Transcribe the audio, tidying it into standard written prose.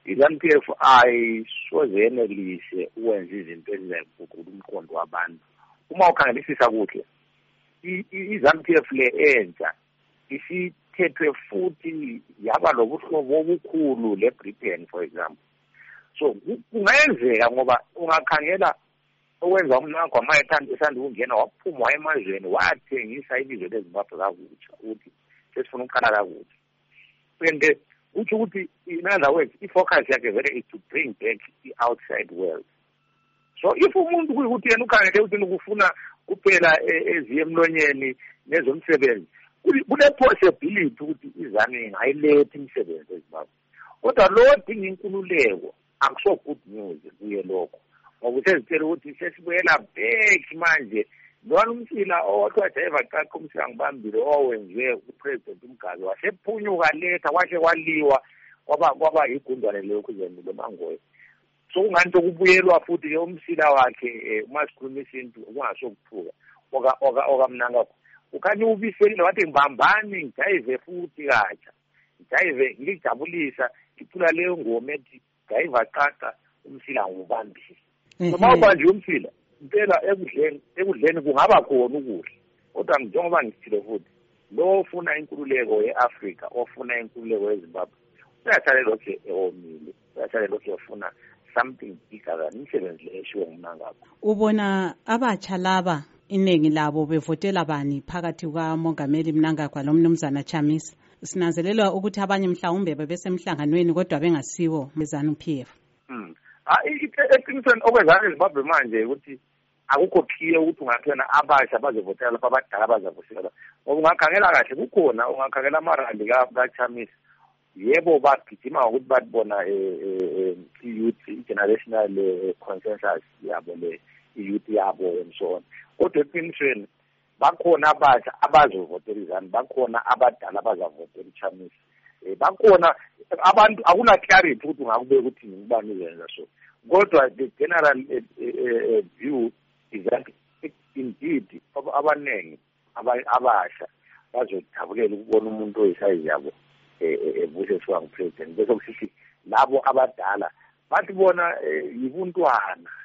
iZANU-PF ayisozenelise ukwenza izinto ezizaguqula umqondo wabantu. Uma ukhangelisisa kuhle, iZANU-PF le entsha isithethwe futhi yaba lobuhlobo obukhulu leBritain for example. So kungenzeka ngoba ungakhangela owenza umnakho esanda ukungena waphuma emazweni wathengisa ilizwe leZimbabwe kakutsha ukuthi sesifuna ukuqala kakutsha. And uthi ukuthi in other words ifocus yakhe vele is to bring back the outside world. So if umuntu kuyikuthi yena ukhangele ukuthi ukufuna kuphela eziye emlonyeni nezomsebenzi, kule possibility ukuthi iZANU ingayiletha imisebenzi eZimbabwe. Kodwa lo dinga inkululeko akuso good news kuye lokho. Ngoba usezitshela ukuthi sesibuyela back manje lona umsila owathiwa Jaiva Qaqo umsila ngibambile owenziwe uPresident uMgabe wasephunyuka letha kwashe kwaliwa kwaba igundwane lokhu zenile mangoye. So ungani sokubuyelwa futhi umsila wakhe uma sikhuluma isintu kungasokuphuka okamnanga ukhanya ubiselile wathi ngibambani ngijayive futhi katsha ngijayive ngijabulisa iphula leyo ngoma ethi Jaiva Qaqo umsila ngubambile. Noma ubanje umsila impela ekudleni kungaba khona ukudla, kodwa njengoba ngisithile futhi lo ofuna inkululeko yeAfrika ofuna inkululeko yeZimbabwe uyathale lokho eomile, uyathale lokho efuna something bigger than imisebenzi eshiwo ngumnangakho. Ubona abatsha laba iningi labo bevotela bani phakathi kwaMongameli Mnangagwa noMnumzana Chamisa? Sinanzelela ukuthi abanye mhlawumbe bebesemhlanganweni kodwa bengasiwo beZANU-PF. Eqinisweni okwezana eZimbabwe manje ukuthi akukho clear ukuthi ungathena abasha bazovotela lapha abadala bazavotela. Ngoba ungakhangela kahle kukhona ungakhangela amarandi kaChamisa. Yebo bagijima ukuthi batibona youth generational consensus yabo le youth yabo and so on. Kodwa eqinisweni bakhona abasha abazovotela iZANU, bakhona abadala abazavotela iChamisa. Bakhona abantu akuna clarity ukuthi ungakube ukuthi ngibani uzenza so. Kodwa the general view is that indeed abanengi abasha bazojabulela ukubona umuntu oyisayizi yabo ebuse siwa ngupresident. Bese kusithi labo abadala bathi bona yibuntwana